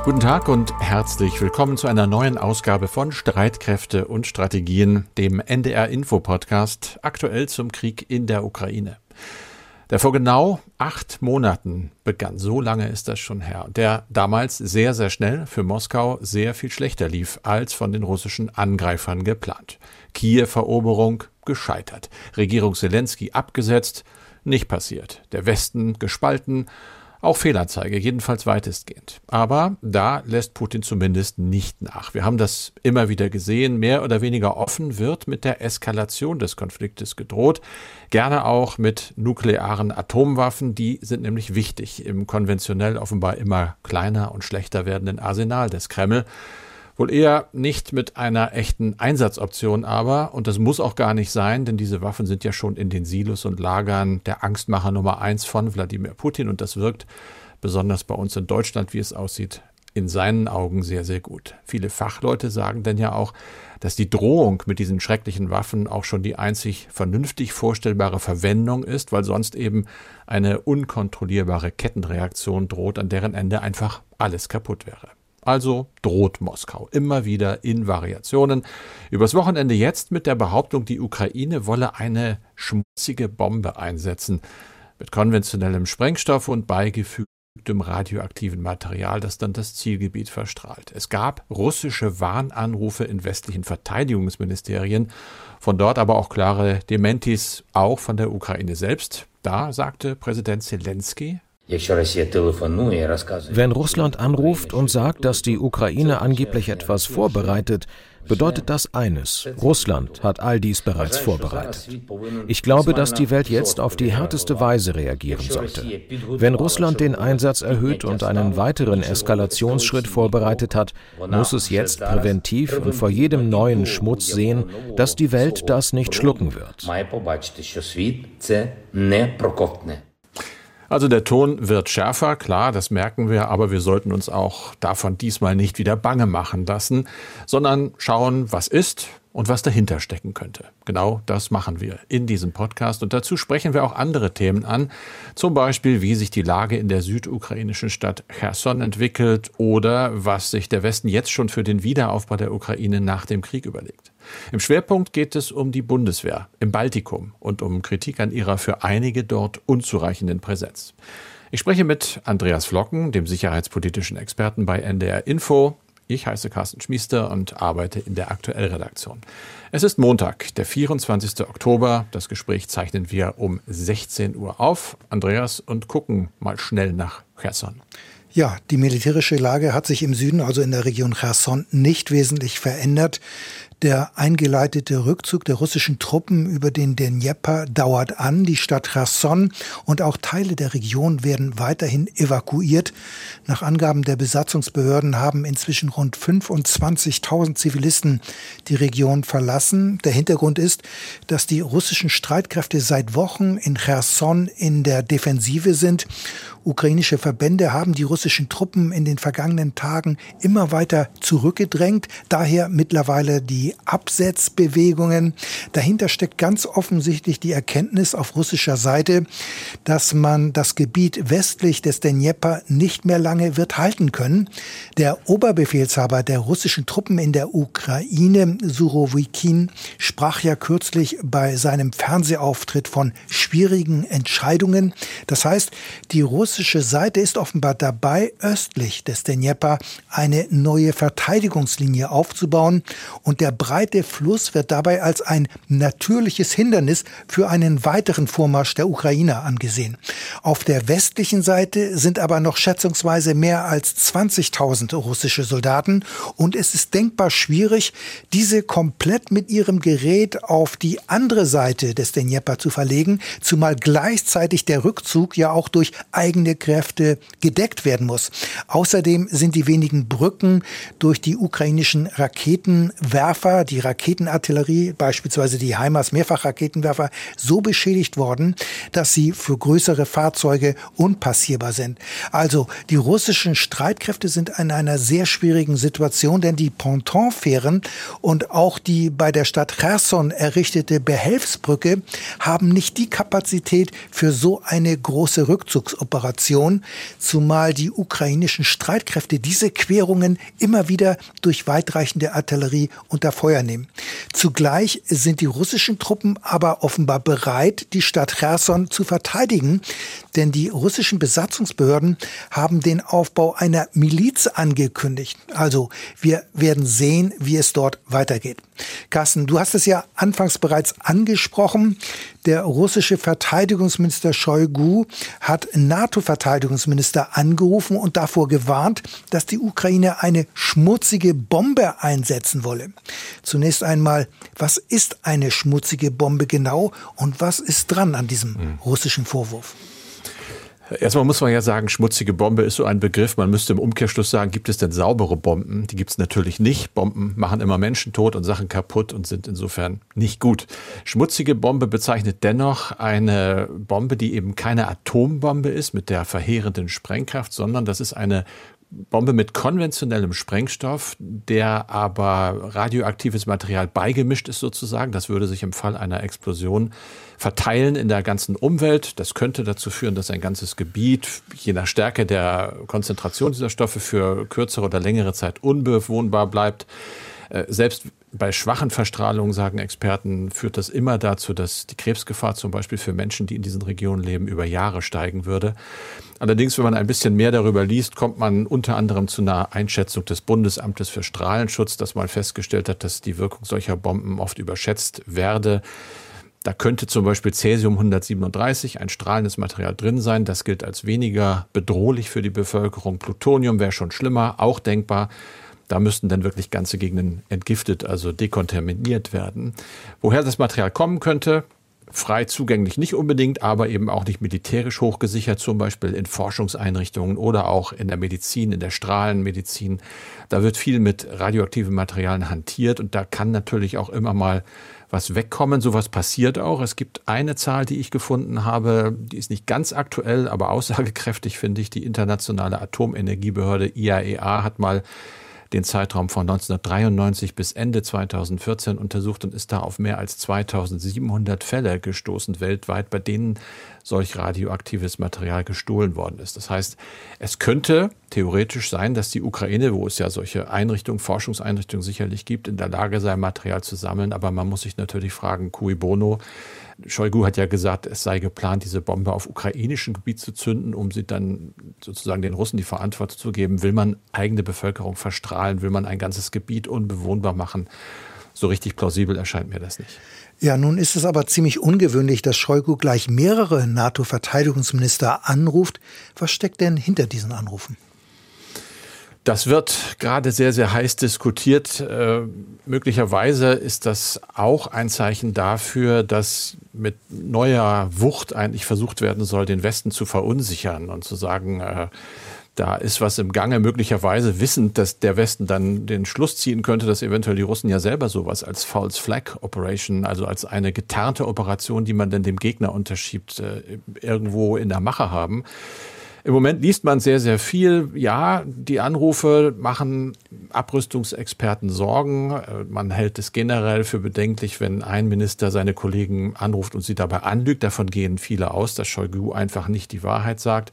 Guten Tag und herzlich willkommen zu einer neuen Ausgabe von Streitkräfte und Strategien, dem NDR-Info-Podcast, aktuell zum Krieg in der Ukraine. Der vor genau 8 Monaten begann, so lange ist das schon her, der damals sehr, sehr schnell für Moskau sehr viel schlechter lief als von den russischen Angreifern geplant. Kiew-Eroberung gescheitert, Regierung Selenskyj abgesetzt, nicht passiert, der Westen gespalten, auch Fehlanzeige, jedenfalls weitestgehend. Aber da lässt Putin zumindest nicht nach. Wir haben das immer wieder gesehen, mehr oder weniger offen wird mit der Eskalation des Konfliktes gedroht. Gerne auch mit nuklearen Atomwaffen, die sind nämlich wichtig im konventionell offenbar immer kleiner und schlechter werdenden Arsenal des Kreml. Wohl eher nicht mit einer echten Einsatzoption aber, und das muss auch gar nicht sein, denn diese Waffen sind ja schon in den Silos und Lagern der Angstmacher Nummer 1 von Wladimir Putin und das wirkt, besonders bei uns in Deutschland, wie es aussieht, in seinen Augen sehr, sehr gut. Viele Fachleute sagen denn ja auch, dass die Drohung mit diesen schrecklichen Waffen auch schon die einzig vernünftig vorstellbare Verwendung ist, weil sonst eben eine unkontrollierbare Kettenreaktion droht, an deren Ende einfach alles kaputt wäre. Also droht Moskau immer wieder in Variationen. Übers Wochenende jetzt mit der Behauptung, die Ukraine wolle eine schmutzige Bombe einsetzen. Mit konventionellem Sprengstoff und beigefügtem radioaktiven Material, das dann das Zielgebiet verstrahlt. Es gab russische Warnanrufe in westlichen Verteidigungsministerien, von dort aber auch klare Dementis, auch von der Ukraine selbst. Da sagte Präsident Selenskyj: Wenn Russland anruft und sagt, dass die Ukraine angeblich etwas vorbereitet, bedeutet das eines: Russland hat all dies bereits vorbereitet. Ich glaube, dass die Welt jetzt auf die härteste Weise reagieren sollte. Wenn Russland den Einsatz erhöht und einen weiteren Eskalationsschritt vorbereitet hat, muss es jetzt präventiv und vor jedem neuen Schmutz sehen, dass die Welt das nicht schlucken wird. Also der Ton wird schärfer, klar, das merken wir, aber wir sollten uns auch davon diesmal nicht wieder bange machen lassen, sondern schauen, was ist und was dahinter stecken könnte. Genau das machen wir in diesem Podcast und dazu sprechen wir auch andere Themen an, zum Beispiel, wie sich die Lage in der südukrainischen Stadt Cherson entwickelt oder was sich der Westen jetzt schon für den Wiederaufbau der Ukraine nach dem Krieg überlegt. Im Schwerpunkt geht es um die Bundeswehr im Baltikum und um Kritik an ihrer für einige dort unzureichenden Präsenz. Ich spreche mit Andreas Flocken, dem sicherheitspolitischen Experten bei NDR Info. Ich heiße Carsten Schmiester und arbeite in der Aktuellredaktion. Es ist Montag, der 24. Oktober. Das Gespräch zeichnen wir um 16 Uhr auf. Andreas, und gucken mal schnell nach Cherson. Ja, die militärische Lage hat sich im Süden, also in der Region Cherson, nicht wesentlich verändert. Der eingeleitete Rückzug der russischen Truppen über den Dnjepr dauert an. Die Stadt Cherson und auch Teile der Region werden weiterhin evakuiert. Nach Angaben der Besatzungsbehörden haben inzwischen rund 25.000 Zivilisten die Region verlassen. Der Hintergrund ist, dass die russischen Streitkräfte seit Wochen in Cherson in der Defensive sind. Ukrainische Verbände haben die russischen Truppen in den vergangenen Tagen immer weiter zurückgedrängt. Daher mittlerweile die Absetzbewegungen. Dahinter steckt ganz offensichtlich die Erkenntnis auf russischer Seite, dass man das Gebiet westlich des Dnjepr nicht mehr lange wird halten können. Der Oberbefehlshaber der russischen Truppen in der Ukraine, Surowikin, sprach ja kürzlich bei seinem Fernsehauftritt von schwierigen Entscheidungen. Das heißt, die russische Seite ist offenbar dabei, östlich des Dnjepr eine neue Verteidigungslinie aufzubauen und der breite Fluss wird dabei als ein natürliches Hindernis für einen weiteren Vormarsch der Ukrainer angesehen. Auf der westlichen Seite sind aber noch schätzungsweise mehr als 20.000 russische Soldaten und es ist denkbar schwierig, diese komplett mit ihrem Gerät auf die andere Seite des Dnjepr zu verlegen, zumal gleichzeitig der Rückzug ja auch durch eigene Kräfte gedeckt werden muss. Außerdem sind die wenigen Brücken durch die ukrainischen Raketenwerfer, die Raketenartillerie, beispielsweise die HIMARS Mehrfachraketenwerfer, so beschädigt worden, dass sie für größere Fahrzeuge unpassierbar sind. Also die russischen Streitkräfte sind in einer sehr schwierigen Situation, denn die Pontonfähren und auch die bei der Stadt Cherson errichtete Behelfsbrücke haben nicht die Kapazität für so eine große Rückzugsoperation. Operation, zumal die ukrainischen Streitkräfte diese Querungen immer wieder durch weitreichende Artillerie unter Feuer nehmen. Zugleich sind die russischen Truppen aber offenbar bereit, die Stadt Cherson zu verteidigen, denn die russischen Besatzungsbehörden haben den Aufbau einer Miliz angekündigt. Also wir werden sehen, wie es dort weitergeht. Carsten, du hast es ja anfangs bereits angesprochen. Der russische Verteidigungsminister Shoigu hat NATO-Verteidigungsminister angerufen und davor gewarnt, dass die Ukraine eine schmutzige Bombe einsetzen wolle. Zunächst einmal, was ist eine schmutzige Bombe genau und was ist dran an diesem russischen Vorwurf? Erstmal muss man ja sagen, schmutzige Bombe ist so ein Begriff. Man müsste im Umkehrschluss sagen, gibt es denn saubere Bomben? Die gibt es natürlich nicht. Bomben machen immer Menschen tot und Sachen kaputt und sind insofern nicht gut. Schmutzige Bombe bezeichnet dennoch eine Bombe, die eben keine Atombombe ist mit der verheerenden Sprengkraft, sondern das ist eine Bombe mit konventionellem Sprengstoff, der aber radioaktives Material beigemischt ist sozusagen. Das würde sich im Fall einer Explosion verteilen in der ganzen Umwelt. Das könnte dazu führen, dass ein ganzes Gebiet, je nach Stärke der Konzentration dieser Stoffe, für kürzere oder längere Zeit unbewohnbar bleibt. Selbst bei schwachen Verstrahlungen, sagen Experten, führt das immer dazu, dass die Krebsgefahr zum Beispiel für Menschen, die in diesen Regionen leben, über Jahre steigen würde. Allerdings, wenn man ein bisschen mehr darüber liest, kommt man unter anderem zu einer Einschätzung des Bundesamtes für Strahlenschutz, das mal festgestellt hat, dass die Wirkung solcher Bomben oft überschätzt werde. Da könnte zum Beispiel Cäsium-137, ein strahlendes Material, drin sein. Das gilt als weniger bedrohlich für die Bevölkerung. Plutonium wäre schon schlimmer, auch denkbar. Da müssten dann wirklich ganze Gegenden entgiftet, also dekontaminiert werden. Woher das Material kommen könnte, frei zugänglich nicht unbedingt, aber eben auch nicht militärisch hochgesichert, zum Beispiel in Forschungseinrichtungen oder auch in der Medizin, in der Strahlenmedizin. Da wird viel mit radioaktiven Materialien hantiert und da kann natürlich auch immer mal was wegkommen. Sowas passiert auch. Es gibt eine Zahl, die ich gefunden habe, die ist nicht ganz aktuell, aber aussagekräftig, finde ich. Die Internationale Atomenergiebehörde IAEA hat mal den Zeitraum von 1993 bis Ende 2014 untersucht und ist da auf mehr als 2700 Fälle gestoßen weltweit, bei denen solch radioaktives Material gestohlen worden ist. Das heißt, es könnte theoretisch sein, dass die Ukraine, wo es ja solche Einrichtungen, Forschungseinrichtungen sicherlich gibt, in der Lage sei, Material zu sammeln. Aber man muss sich natürlich fragen, cui bono? Shoigu hat ja gesagt, es sei geplant, diese Bombe auf ukrainischem Gebiet zu zünden, um sie dann sozusagen den Russen die Verantwortung zu geben. Will man eigene Bevölkerung verstrahlen? Will man ein ganzes Gebiet unbewohnbar machen? So richtig plausibel erscheint mir das nicht. Ja, nun ist es aber ziemlich ungewöhnlich, dass Shoigu gleich mehrere NATO-Verteidigungsminister anruft. Was steckt denn hinter diesen Anrufen? Das wird gerade sehr, sehr heiß diskutiert. Möglicherweise ist das auch ein Zeichen dafür, dass mit neuer Wucht eigentlich versucht werden soll, den Westen zu verunsichern und zu sagen, da ist was im Gange, möglicherweise wissend, dass der Westen dann den Schluss ziehen könnte, dass eventuell die Russen ja selber sowas als False Flag Operation, also als eine getarnte Operation, die man dann dem Gegner unterschiebt, irgendwo in der Mache haben. Im Moment liest man sehr, sehr viel. Ja, die Anrufe machen Abrüstungsexperten Sorgen. Man hält es generell für bedenklich, wenn ein Minister seine Kollegen anruft und sie dabei anlügt. Davon gehen viele aus, dass Shoigu einfach nicht die Wahrheit sagt.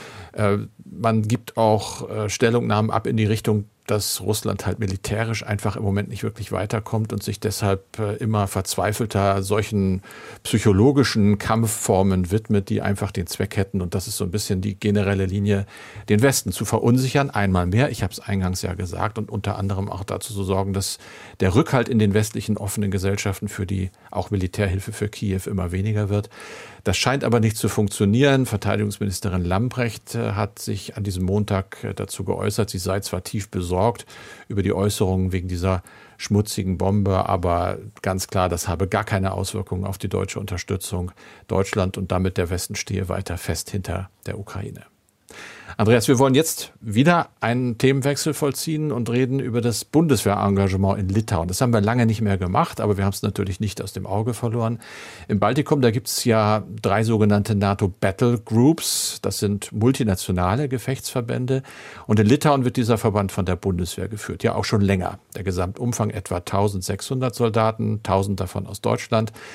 Man gibt auch Stellungnahmen ab in die Richtung, dass Russland halt militärisch einfach im Moment nicht wirklich weiterkommt und sich deshalb immer verzweifelter solchen psychologischen Kampfformen widmet, die einfach den Zweck hätten, und das ist so ein bisschen die generelle Linie, den Westen zu verunsichern, einmal mehr, ich habe es eingangs ja gesagt, und unter anderem auch dazu zu sorgen, dass der Rückhalt in den westlichen offenen Gesellschaften für die auch Militärhilfe für Kiew immer weniger wird. Das scheint aber nicht zu funktionieren. Verteidigungsministerin Lambrecht hat sich an diesem Montag dazu geäußert, sie sei zwar tief besorgt über die Äußerungen wegen dieser schmutzigen Bombe, aber ganz klar, das habe gar keine Auswirkungen auf die deutsche Unterstützung. Deutschland und damit der Westen stehe weiter fest hinter der Ukraine. Andreas, wir wollen jetzt wieder einen Themenwechsel vollziehen und reden über das Bundeswehrengagement in Litauen. Das haben wir lange nicht mehr gemacht, aber wir haben es natürlich nicht aus dem Auge verloren. Im Baltikum, da gibt es ja 3 sogenannte NATO-Battle Groups. Das sind multinationale Gefechtsverbände. Und in Litauen wird dieser Verband von der Bundeswehr geführt. Ja, auch schon länger. Der Gesamtumfang etwa 1600 Soldaten, 1000 davon aus Deutschland.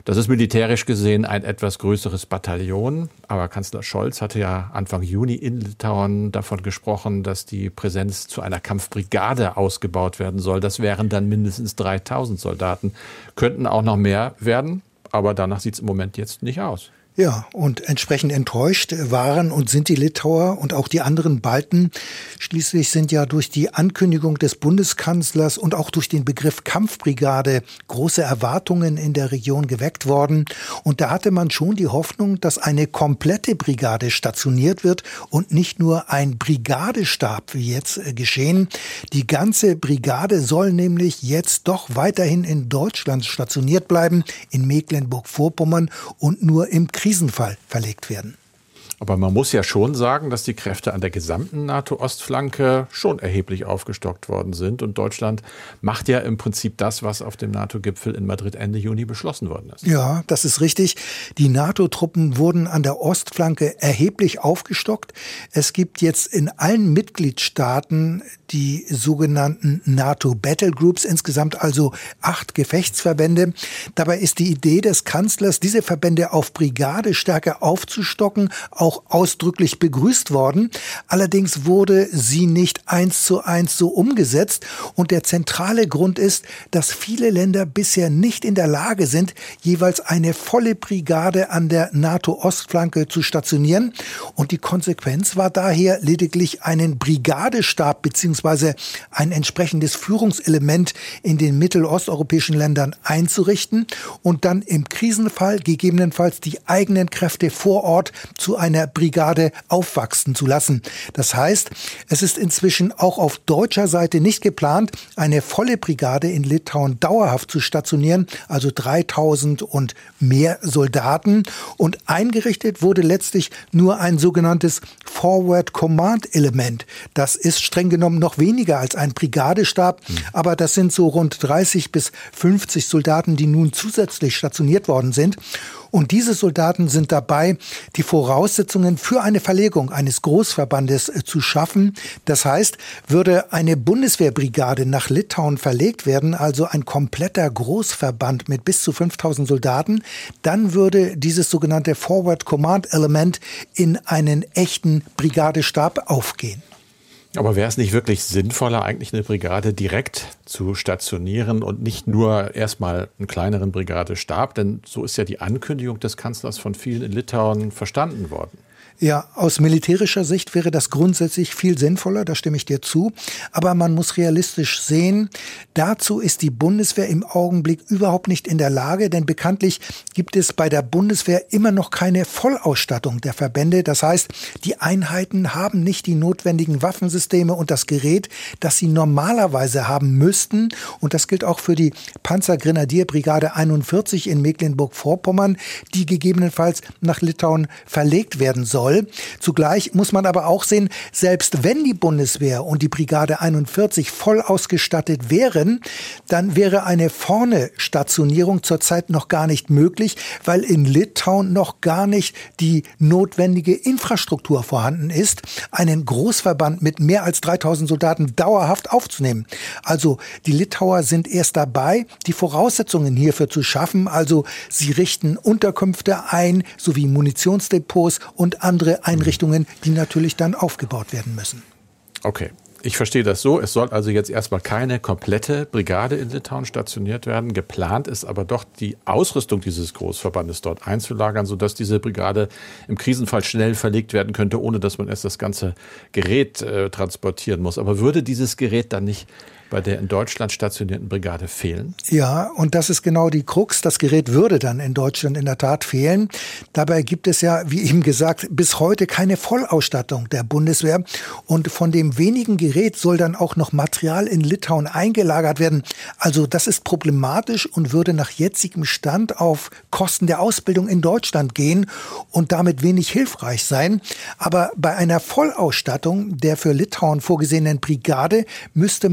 Das ist militärisch gesehen ein etwas größeres Bataillon, aber Kanzler Scholz hatte ja Anfang Juni in Litauen davon gesprochen, dass die Präsenz zu einer Kampfbrigade ausgebaut werden soll. Das wären dann mindestens 3000 Soldaten, könnten auch noch mehr werden, aber danach sieht es im Moment jetzt nicht aus. Ja, und entsprechend enttäuscht waren und sind die Litauer und auch die anderen Balten. Schließlich sind ja durch die Ankündigung des Bundeskanzlers und auch durch den Begriff Kampfbrigade große Erwartungen in der Region geweckt worden. Und da hatte man schon die Hoffnung, dass eine komplette Brigade stationiert wird und nicht nur ein Brigadestab, wie jetzt geschehen. Die ganze Brigade soll nämlich jetzt doch weiterhin in Deutschland stationiert bleiben, in Mecklenburg-Vorpommern und nur im Krisenfall verlegt werden. Aber man muss ja schon sagen, dass die Kräfte an der gesamten NATO-Ostflanke schon erheblich aufgestockt worden sind. Und Deutschland macht ja im Prinzip das, was auf dem NATO-Gipfel in Madrid Ende Juni beschlossen worden ist. Ja, das ist richtig. Die NATO-Truppen wurden an der Ostflanke erheblich aufgestockt. Es gibt jetzt in allen Mitgliedstaaten die sogenannten NATO-Battlegroups, insgesamt also 8 Gefechtsverbände. Dabei ist die Idee des Kanzlers, diese Verbände auf Brigadestärke aufzustocken, auch ausdrücklich begrüßt worden. Allerdings wurde sie nicht 1:1 so umgesetzt. Und der zentrale Grund ist, dass viele Länder bisher nicht in der Lage sind, jeweils eine volle Brigade an der NATO-Ostflanke zu stationieren. Und die Konsequenz war daher lediglich einen Brigadestab bzw. ein entsprechendes Führungselement in den mittelosteuropäischen Ländern einzurichten und dann im Krisenfall gegebenenfalls die eigenen Kräfte vor Ort zu einer Brigade aufwachsen zu lassen. Das heißt, es ist inzwischen auch auf deutscher Seite nicht geplant, eine volle Brigade in Litauen dauerhaft zu stationieren, also 3000 und mehr Soldaten. Und eingerichtet wurde letztlich nur ein sogenanntes Forward Command Element. Das ist streng genommen noch weniger als ein Brigadestab, aber das sind so rund 30 bis 50 Soldaten, die nun zusätzlich stationiert worden sind. Und diese Soldaten sind dabei, die Voraussetzungen für eine Verlegung eines Großverbandes zu schaffen. Das heißt, würde eine Bundeswehrbrigade nach Litauen verlegt werden, also ein kompletter Großverband mit bis zu 5000 Soldaten, dann würde dieses sogenannte Forward Command Element in einen echten Brigadestab aufgehen. Aber wäre es nicht wirklich sinnvoller, eigentlich eine Brigade direkt zu stationieren und nicht nur erstmal einen kleineren Brigadestab? Denn so ist ja die Ankündigung des Kanzlers von vielen in Litauen verstanden worden. Ja, aus militärischer Sicht wäre das grundsätzlich viel sinnvoller, da stimme ich dir zu. Aber man muss realistisch sehen, dazu ist die Bundeswehr im Augenblick überhaupt nicht in der Lage, denn bekanntlich gibt es bei der Bundeswehr immer noch keine Vollausstattung der Verbände. Das heißt, die Einheiten haben nicht die notwendigen Waffensysteme und das Gerät, das sie normalerweise haben müssten. Und das gilt auch für die Panzergrenadierbrigade 41 in Mecklenburg-Vorpommern, die gegebenenfalls nach Litauen verlegt werden soll. Zugleich muss man aber auch sehen, selbst wenn die Bundeswehr und die Brigade 41 voll ausgestattet wären, dann wäre eine Vorne-Stationierung zurzeit noch gar nicht möglich, weil in Litauen noch gar nicht die notwendige Infrastruktur vorhanden ist, einen Großverband mit mehr als 3000 Soldaten dauerhaft aufzunehmen. Also die Litauer sind erst dabei, die Voraussetzungen hierfür zu schaffen. Also sie richten Unterkünfte ein, sowie Munitionsdepots und andere Einrichtungen, die natürlich dann aufgebaut werden müssen. Okay, ich verstehe das so. Es soll also jetzt erstmal keine komplette Brigade in Litauen stationiert werden. Geplant ist aber doch, die Ausrüstung dieses Großverbandes dort einzulagern, sodass diese Brigade im Krisenfall schnell verlegt werden könnte, ohne dass man erst das ganze Gerät transportieren muss. Aber würde dieses Gerät dann nicht bei der in Deutschland stationierten Brigade fehlen? Ja, und das ist genau die Krux. Das Gerät würde dann in Deutschland in der Tat fehlen. Dabei gibt es ja, wie eben gesagt, bis heute keine Vollausstattung der Bundeswehr. Und von dem wenigen Gerät soll dann auch noch Material in Litauen eingelagert werden. Also das ist problematisch und würde nach jetzigem Stand auf Kosten der Ausbildung in Deutschland gehen und damit wenig hilfreich sein. Aber bei einer Vollausstattung der für Litauen vorgesehenen Brigade müsste man praktisch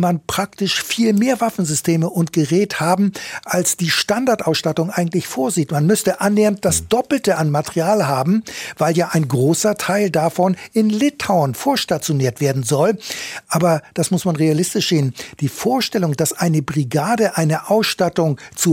faktisch viel mehr Waffensysteme und Gerät haben, als die Standardausstattung eigentlich vorsieht. Man müsste annähernd das Doppelte an Material haben, weil ja ein großer Teil davon in Litauen vorstationiert werden soll. Aber das muss man realistisch sehen. Die Vorstellung, dass eine Brigade eine Ausstattung zu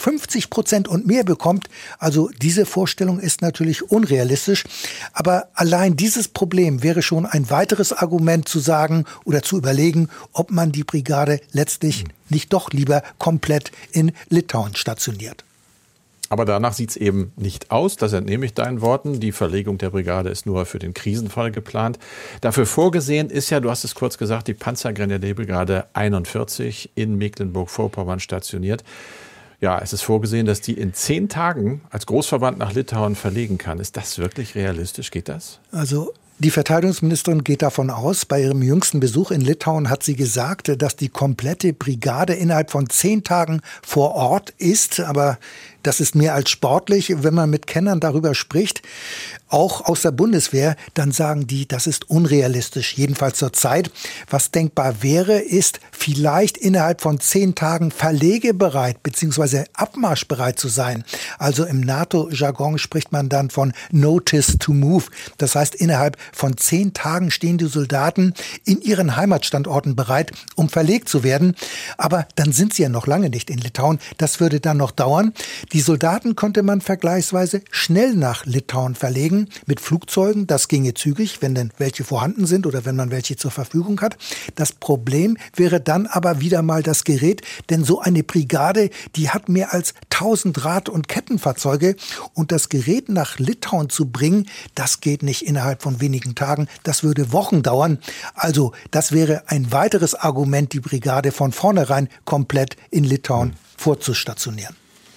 150% und mehr bekommt, also diese Vorstellung ist natürlich unrealistisch. Aber allein dieses Problem wäre schon ein weiteres Argument zu sagen oder zu überlegen, ob man die Brigade letztlich nicht doch lieber komplett in Litauen stationiert. Aber danach sieht es eben nicht aus, das entnehme ich deinen Worten. Die Verlegung der Brigade ist nur für den Krisenfall geplant. Dafür vorgesehen ist ja, du hast es kurz gesagt, die Panzergrenadierbrigade 41 in Mecklenburg-Vorpommern stationiert. Ja, es ist vorgesehen, dass die in 10 Tagen als Großverband nach Litauen verlegen kann. Ist das wirklich realistisch? Geht das? Also die Verteidigungsministerin geht davon aus, bei ihrem jüngsten Besuch in Litauen hat sie gesagt, dass die komplette Brigade innerhalb von 10 Tagen vor Ort ist. Aber das ist mehr als sportlich. Wenn man mit Kennern darüber spricht, auch aus der Bundeswehr, dann sagen die, das ist unrealistisch, jedenfalls zur Zeit. Was denkbar wäre, ist vielleicht innerhalb von 10 Tagen verlegebereit bzw. abmarschbereit zu sein. Also im NATO-Jargon spricht man dann von Notice to Move. Das heißt, innerhalb von 10 Tagen stehen die Soldaten in ihren Heimatstandorten bereit, um verlegt zu werden. Aber dann sind sie ja noch lange nicht in Litauen. Das würde dann noch dauern. Die Soldaten konnte man vergleichsweise schnell nach Litauen verlegen, mit Flugzeugen. Das ginge zügig, wenn denn welche vorhanden sind oder wenn man welche zur Verfügung hat. Das Problem wäre dann aber wieder mal das Gerät, denn so eine Brigade, die hat mehr als 1000 Rad- und Kettenfahrzeuge und das Gerät nach Litauen zu bringen, das geht nicht innerhalb von wenigen Tagen. Das würde Wochen dauern. Also das wäre ein weiteres Argument, die Brigade von vornherein komplett in Litauen vorzustationieren.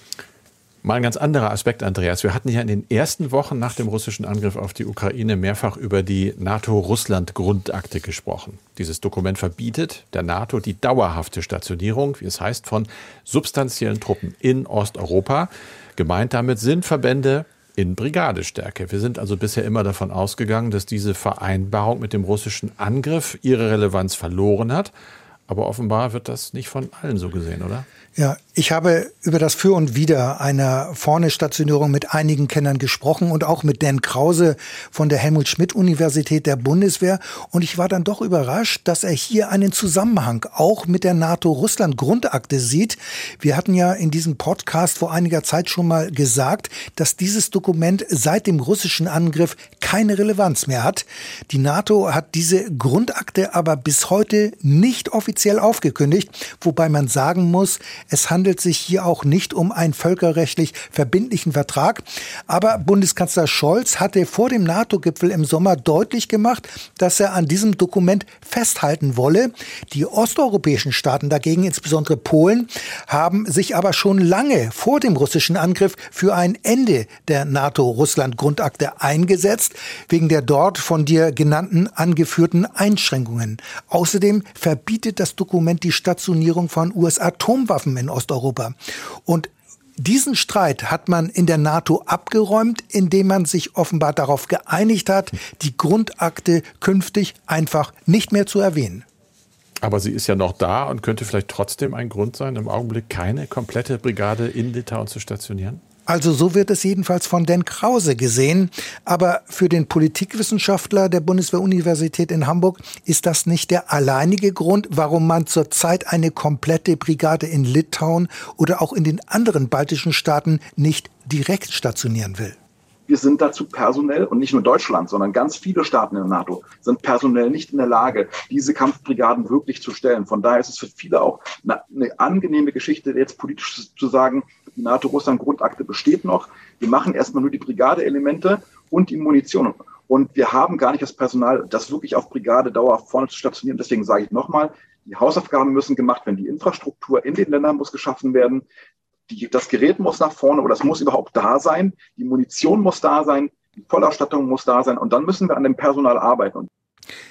Mal ein ganz anderer Aspekt, Andreas. Wir hatten ja in den ersten Wochen nach dem russischen Angriff auf die Ukraine mehrfach über die NATO-Russland-Grundakte gesprochen. Dieses Dokument verbietet der NATO die dauerhafte Stationierung, wie es heißt, von substanziellen Truppen in Osteuropa. Gemeint damit sind Verbände in Brigadestärke. Wir sind also bisher immer davon ausgegangen, dass diese Vereinbarung mit dem russischen Angriff ihre Relevanz verloren hat. Aber offenbar wird das nicht von allen so gesehen, oder? Ja, ich habe über das Für und Wider einer Vorne-Stationierung mit einigen Kennern gesprochen und auch mit Dan Krause von der Helmut-Schmidt-Universität der Bundeswehr. Und ich war dann doch überrascht, dass er hier einen Zusammenhang auch mit der NATO-Russland-Grundakte sieht. Wir hatten ja in diesem Podcast vor einiger Zeit schon mal gesagt, dass dieses Dokument seit dem russischen Angriff keine Relevanz mehr hat. Die NATO hat diese Grundakte aber bis heute nicht offiziell aufgekündigt, wobei man sagen muss, es handelt sich hier auch nicht um einen völkerrechtlich verbindlichen Vertrag. Aber Bundeskanzler Scholz hatte vor dem NATO-Gipfel im Sommer deutlich gemacht, dass er an diesem Dokument festhalten wolle. Die osteuropäischen Staaten dagegen, insbesondere Polen, haben sich aber schon lange vor dem russischen Angriff für ein Ende der NATO-Russland-Grundakte eingesetzt, wegen der dort von dir genannten angeführten Einschränkungen. Außerdem verbietet das Dokument die Stationierung von US-Atomwaffen in Osteuropa. Und diesen Streit hat man in der NATO abgeräumt, indem man sich offenbar darauf geeinigt hat, die Grundakte künftig einfach nicht mehr zu erwähnen. Aber sie ist ja noch da und könnte vielleicht trotzdem ein Grund sein, im Augenblick keine komplette Brigade in Litauen zu stationieren? Also so wird es jedenfalls von Dan Krause gesehen. Aber für den Politikwissenschaftler der Bundeswehr-Universität in Hamburg ist das nicht der alleinige Grund, warum man zurzeit eine komplette Brigade in Litauen oder auch in den anderen baltischen Staaten nicht direkt stationieren will. Wir sind dazu personell, und nicht nur Deutschland, sondern ganz viele Staaten in der NATO, sind personell nicht in der Lage, diese Kampfbrigaden wirklich zu stellen. Von daher ist es für viele auch eine angenehme Geschichte, jetzt politisch zu sagen, die NATO-Russland-Grundakte besteht noch. Wir machen erstmal nur die Brigadeelemente und die Munition. Und wir haben gar nicht das Personal, das wirklich auf Brigade dauerhaft vorne zu stationieren. Deswegen sage ich nochmal, die Hausaufgaben müssen gemacht werden. Die Infrastruktur in den Ländern muss geschaffen werden. Das Gerät muss nach vorne oder es muss überhaupt da sein. Die Munition muss da sein. Die Vollausstattung muss da sein. Und dann müssen wir an dem Personal arbeiten.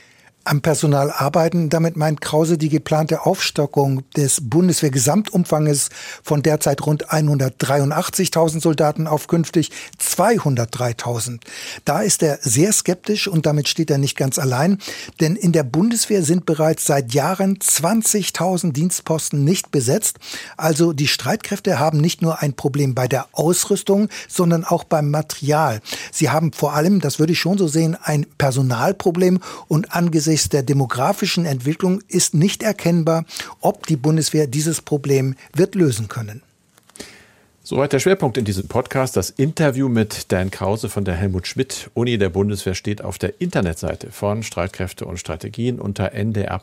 am Personal arbeiten. Damit meint Krause die geplante Aufstockung des Bundeswehr-Gesamtumfanges von derzeit rund 183.000 Soldaten auf künftig 203.000. Da ist er sehr skeptisch und damit steht er nicht ganz allein, denn in der Bundeswehr sind bereits seit Jahren 20.000 Dienstposten nicht besetzt. Also die Streitkräfte haben nicht nur ein Problem bei der Ausrüstung, sondern auch beim Material. Sie haben vor allem, das würde ich schon so sehen, ein Personalproblem und angesichts der demografischen Entwicklung ist nicht erkennbar, ob die Bundeswehr dieses Problem wird lösen können. Soweit der Schwerpunkt in diesem Podcast. Das Interview mit Dan Krause von der Helmut-Schmidt-Uni der Bundeswehr steht auf der Internetseite von Streitkräfte und Strategien unter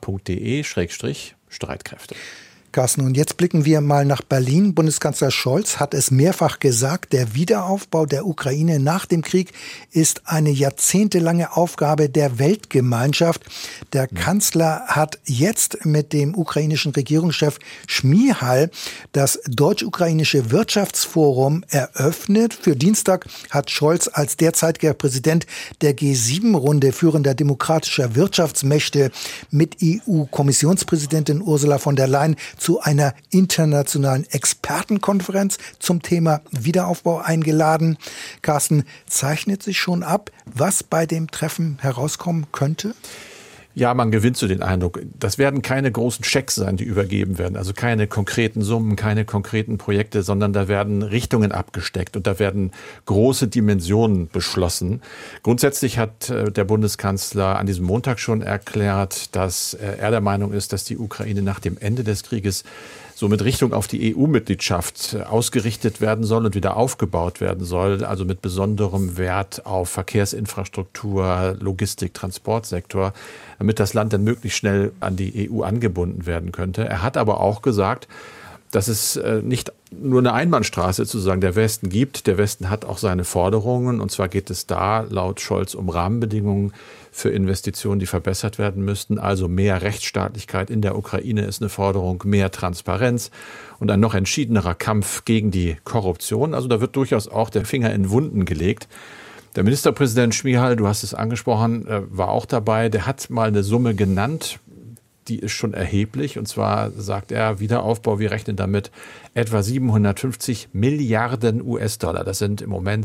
ndr.de/Streitkräfte. Carsten, und jetzt blicken wir mal nach Berlin. Bundeskanzler Scholz hat es mehrfach gesagt, der Wiederaufbau der Ukraine nach dem Krieg ist eine jahrzehntelange Aufgabe der Weltgemeinschaft. Der Kanzler hat jetzt mit dem ukrainischen Regierungschef Šmyhal das Deutsch-Ukrainische Wirtschaftsforum eröffnet. Für Dienstag hat Scholz als derzeitiger Präsident der G7-Runde führender demokratischer Wirtschaftsmächte mit EU-Kommissionspräsidentin Ursula von der Leyen zu einer internationalen Expertenkonferenz zum Thema Wiederaufbau eingeladen. Carsten, zeichnet sich schon ab, was bei dem Treffen herauskommen könnte? Ja, man gewinnt so den Eindruck, das werden keine großen Schecks sein, die übergeben werden. Also keine konkreten Summen, keine konkreten Projekte, sondern da werden Richtungen abgesteckt und da werden große Dimensionen beschlossen. Grundsätzlich hat der Bundeskanzler an diesem Montag schon erklärt, dass er der Meinung ist, dass die Ukraine nach dem Ende des Krieges so mit Richtung auf die EU-Mitgliedschaft ausgerichtet werden soll und wieder aufgebaut werden soll, also mit besonderem Wert auf Verkehrsinfrastruktur, Logistik, Transportsektor, damit das Land dann möglichst schnell an die EU angebunden werden könnte. Er hat aber auch gesagt, dass es nicht nur eine Einbahnstraße sozusagen der Westen gibt. Der Westen hat auch seine Forderungen. Und zwar geht es da laut Scholz um Rahmenbedingungen für Investitionen, die verbessert werden müssten. Also mehr Rechtsstaatlichkeit in der Ukraine ist eine Forderung, mehr Transparenz und ein noch entschiedenerer Kampf gegen die Korruption. Also da wird durchaus auch der Finger in Wunden gelegt. Der Ministerpräsident Šmyhal, du hast es angesprochen, war auch dabei. Der hat mal eine Summe genannt. Die ist schon erheblich. Und zwar sagt er, Wiederaufbau, wir rechnen damit etwa 750 Milliarden US-Dollar. Das sind im Moment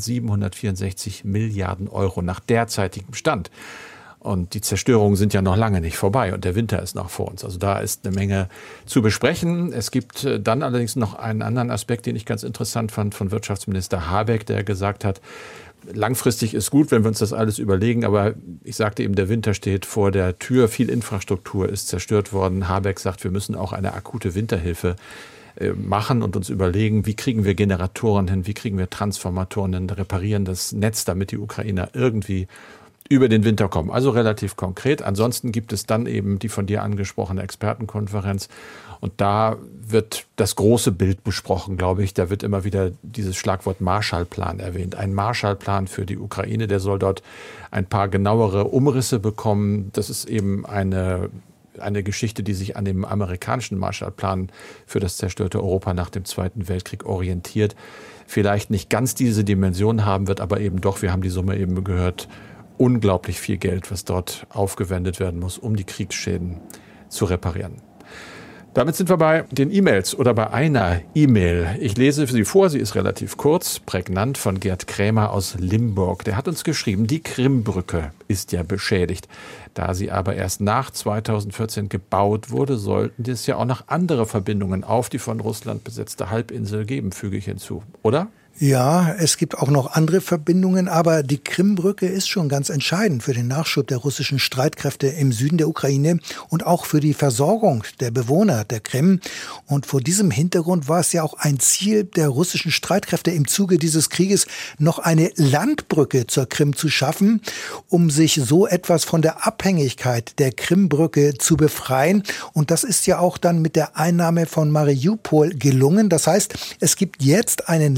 764 Milliarden Euro nach derzeitigem Stand. Und die Zerstörungen sind ja noch lange nicht vorbei und der Winter ist noch vor uns. Also da ist eine Menge zu besprechen. Es gibt dann allerdings noch einen anderen Aspekt, den ich ganz interessant fand, von Wirtschaftsminister Habeck, der gesagt hat, langfristig ist gut, wenn wir uns das alles überlegen, aber ich sagte eben, der Winter steht vor der Tür, viel Infrastruktur ist zerstört worden. Habeck sagt, wir müssen auch eine akute Winterhilfe machen und uns überlegen, wie kriegen wir Generatoren hin, wie kriegen wir Transformatoren hin, reparieren das Netz, damit die Ukrainer irgendwie über den Winter kommen. Also relativ konkret. Ansonsten gibt es dann eben die von dir angesprochene Expertenkonferenz. Und da wird das große Bild besprochen, glaube ich. Da wird immer wieder dieses Schlagwort Marshallplan erwähnt. Ein Marshallplan für die Ukraine, der soll dort ein paar genauere Umrisse bekommen. Das ist eben eine Geschichte, die sich an dem amerikanischen Marshallplan für das zerstörte Europa nach dem Zweiten Weltkrieg orientiert. Vielleicht nicht ganz diese Dimension haben wird, aber eben doch, wir haben die Summe eben gehört, unglaublich viel Geld, was dort aufgewendet werden muss, um die Kriegsschäden zu reparieren. Damit sind wir bei den E-Mails oder bei einer E-Mail. Ich lese sie vor, sie ist relativ kurz, prägnant, von Gerd Krämer aus Limburg. Der hat uns geschrieben, die Krimbrücke ist ja beschädigt. Da sie aber erst nach 2014 gebaut wurde, sollten es ja auch noch andere Verbindungen auf die von Russland besetzte Halbinsel geben, füge ich hinzu, oder? Ja, es gibt auch noch andere Verbindungen, aber die Krimbrücke ist schon ganz entscheidend für den Nachschub der russischen Streitkräfte im Süden der Ukraine und auch für die Versorgung der Bewohner der Krim. Und vor diesem Hintergrund war es ja auch ein Ziel der russischen Streitkräfte im Zuge dieses Krieges, noch eine Landbrücke zur Krim zu schaffen, um sich so etwas von der Abhängigkeit der Krimbrücke zu befreien. Und das ist ja auch dann mit der Einnahme von Mariupol gelungen. Das heißt, es gibt jetzt einen Landstreifen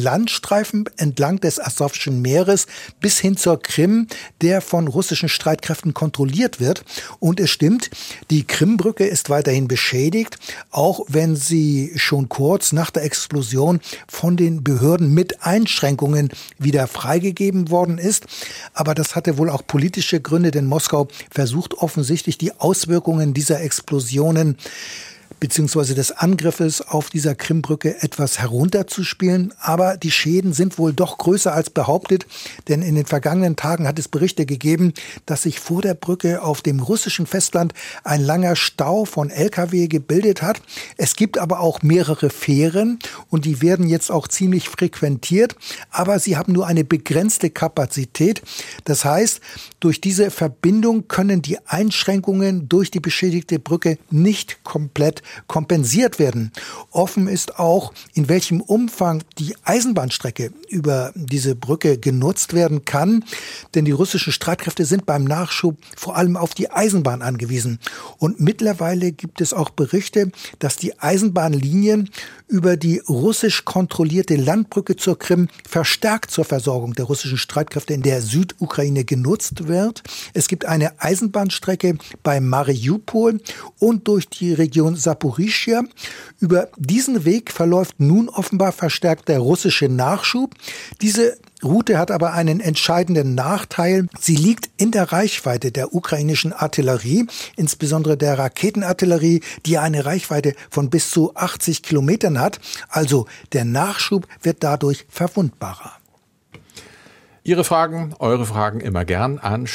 Gazastreifen entlang des Asowschen Meeres bis hin zur Krim, der von russischen Streitkräften kontrolliert wird. Und es stimmt, die Krimbrücke ist weiterhin beschädigt, auch wenn sie schon kurz nach der Explosion von den Behörden mit Einschränkungen wieder freigegeben worden ist. Aber das hatte wohl auch politische Gründe, denn Moskau versucht offensichtlich die Auswirkungen dieser Explosionen beziehungsweise des Angriffes auf dieser Krimbrücke etwas herunterzuspielen. Aber die Schäden sind wohl doch größer als behauptet, denn in den vergangenen Tagen hat es Berichte gegeben, dass sich vor der Brücke auf dem russischen Festland ein langer Stau von Lkw gebildet hat. Es gibt aber auch mehrere Fähren und die werden jetzt auch ziemlich frequentiert, aber sie haben nur eine begrenzte Kapazität. Das heißt, durch diese Verbindung können die Einschränkungen durch die beschädigte Brücke nicht komplett kompensiert werden. Offen ist auch, in welchem Umfang die Eisenbahnstrecke über diese Brücke genutzt werden kann, denn die russischen Streitkräfte sind beim Nachschub vor allem auf die Eisenbahn angewiesen. Und mittlerweile gibt es auch Berichte, dass die Eisenbahnlinien über die russisch kontrollierte Landbrücke zur Krim verstärkt zur Versorgung der russischen Streitkräfte in der Südukraine genutzt wird. Es gibt eine Eisenbahnstrecke bei Mariupol und durch die Region Saporischschja. Über diesen Weg verläuft nun offenbar verstärkt der russische Nachschub. Diese Route hat aber einen entscheidenden Nachteil. Sie liegt in der Reichweite der ukrainischen Artillerie, insbesondere der Raketenartillerie, die eine Reichweite von bis zu 80 Kilometern hat. Also der Nachschub wird dadurch verwundbarer. Ihre Fragen, eure Fragen immer gern an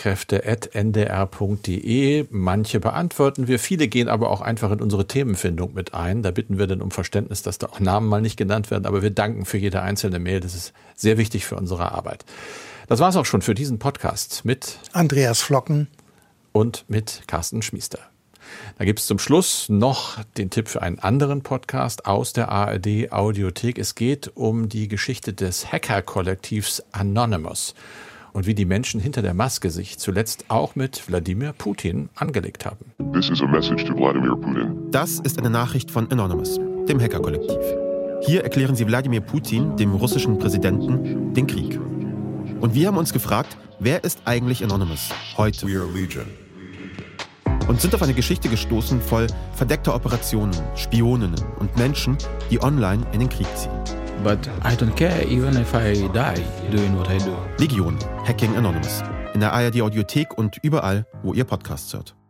streitkräfte@ndr.de. Manche beantworten wir, viele gehen aber auch einfach in unsere Themenfindung mit ein. Da bitten wir dann um Verständnis, dass da auch Namen mal nicht genannt werden, aber wir danken für jede einzelne Mail. Das ist sehr wichtig für unsere Arbeit. Das war's auch schon für diesen Podcast mit Andreas Flocken und mit Carsten Schmiester. Da gibt es zum Schluss noch den Tipp für einen anderen Podcast aus der ARD-Audiothek. Es geht um die Geschichte des Hacker-Kollektivs Anonymous und wie die Menschen hinter der Maske sich zuletzt auch mit Wladimir Putin angelegt haben. This is a message to Vladimir Putin. Das ist eine Nachricht von Anonymous, dem Hacker-Kollektiv. Hier erklären sie Wladimir Putin, dem russischen Präsidenten, den Krieg. Und wir haben uns gefragt, wer ist eigentlich Anonymous heute? We are Legion. Und sind auf eine Geschichte gestoßen voll verdeckter Operationen, Spioninnen und Menschen, die online in den Krieg ziehen. But I don't care even if I die doing what I do. Legion, Hacking Anonymous. In der ARD Audiothek und überall, wo ihr Podcasts hört.